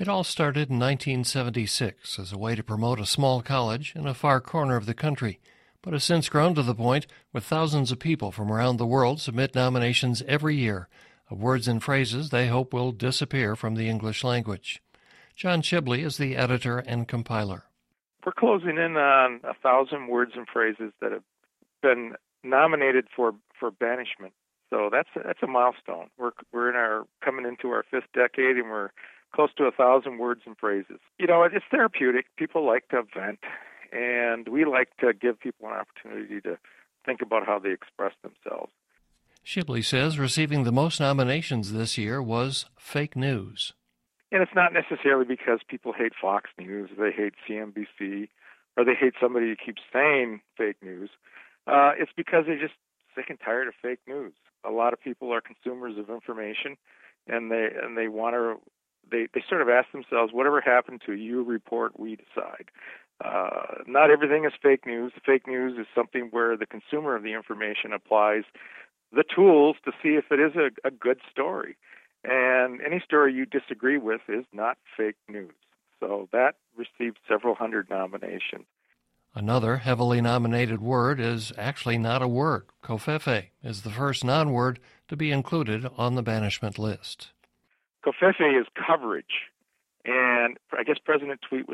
It all started in 1976 as a way to promote a small college in a far corner of the country, but has since grown to the point where thousands of people from around the world submit nominations every year of words and phrases they hope will disappear from the English language. John Shibley is the editor and compiler. We're closing in on 1,000 words and phrases that have been nominated for banishment. So that's a milestone. We're coming into our fifth decade, and we're close to 1,000 words and phrases. You know, it's therapeutic. People like to vent, and we like to give people an opportunity to think about how they express themselves. Shibley says receiving the most nominations this year was fake news. And it's not necessarily because people hate Fox News, they hate CNBC, or they hate somebody who keeps saying fake news. It's because they're just sick and tired of fake news. A lot of people are consumers of information, and they want to. They sort of ask themselves, whatever happened to you report, we decide. Not everything is fake news. Fake news is something where the consumer of the information applies the tools to see if it is a good story. And any story you disagree with is not fake news. So that received several hundred nominations. Another heavily nominated word is actually not a word. Covfefe is the first non-word to be included on the banishment list. Covfefe is coverage. And I guess President Trump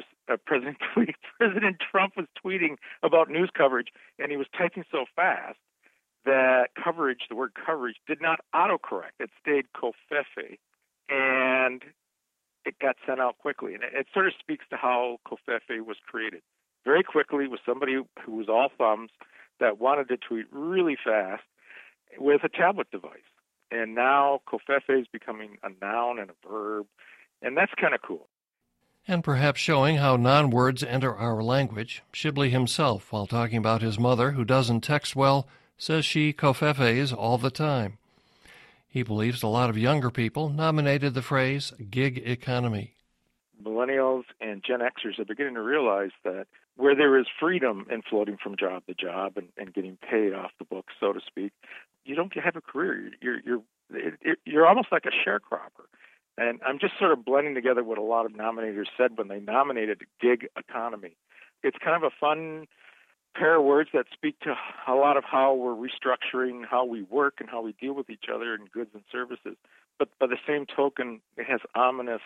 was tweeting about news coverage, and he was typing so fast that the word coverage, did not autocorrect. It stayed Covfefe, and it got sent out quickly. And it sort of speaks to how Covfefe was created. Very quickly with somebody who was all thumbs that wanted to tweet really fast with a tablet device. And now Covfefe is becoming a noun and a verb, and that's kind of cool. And perhaps showing how non-words enter our language, Shibley himself, while talking about his mother who doesn't text well, says she Covfefes all the time. He believes a lot of younger people nominated the phrase gig economy. Millennials and Gen Xers are beginning to realize that where there is freedom in floating from job to job and getting paid off the books, so to speak, you don't have a career. You're almost like a sharecropper. And I'm just sort of blending together what a lot of nominators said when they nominated gig economy. It's kind of a fun pair of words that speak to a lot of how we're restructuring how we work and how we deal with each other in goods and services. But by the same token, it has ominous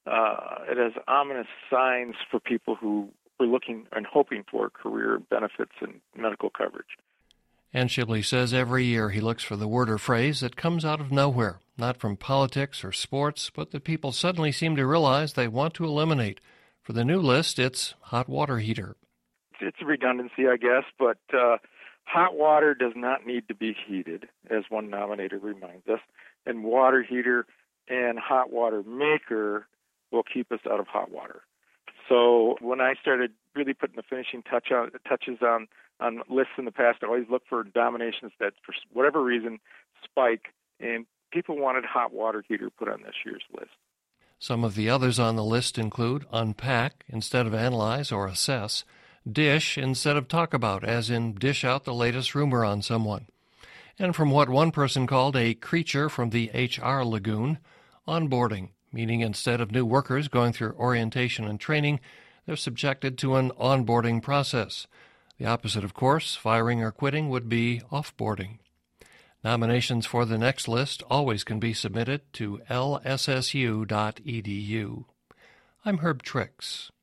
signs for people who are looking and hoping for career benefits and medical coverage. And Shibley says every year he looks for the word or phrase that comes out of nowhere, not from politics or sports, but that people suddenly seem to realize they want to eliminate. For the new list, it's hot water heater. It's a redundancy, I guess, but hot water does not need to be heated, as one nominator reminds us, and water heater and hot water maker will keep us out of hot water. So when I started really putting the finishing touches on lists in the past, I always look for nominations that, for whatever reason, spike, and people wanted hot water heater put on this year's list. Some of the others on the list include unpack instead of analyze or assess, dish instead of talk about, as in dish out the latest rumor on someone, and from what one person called a creature from the HR lagoon, onboarding, meaning instead of new workers going through orientation and training, they're subjected to an onboarding process. The opposite, of course, firing or quitting, would be offboarding. Nominations for the next list always can be submitted to lssu.edu. I'm Herb Trix.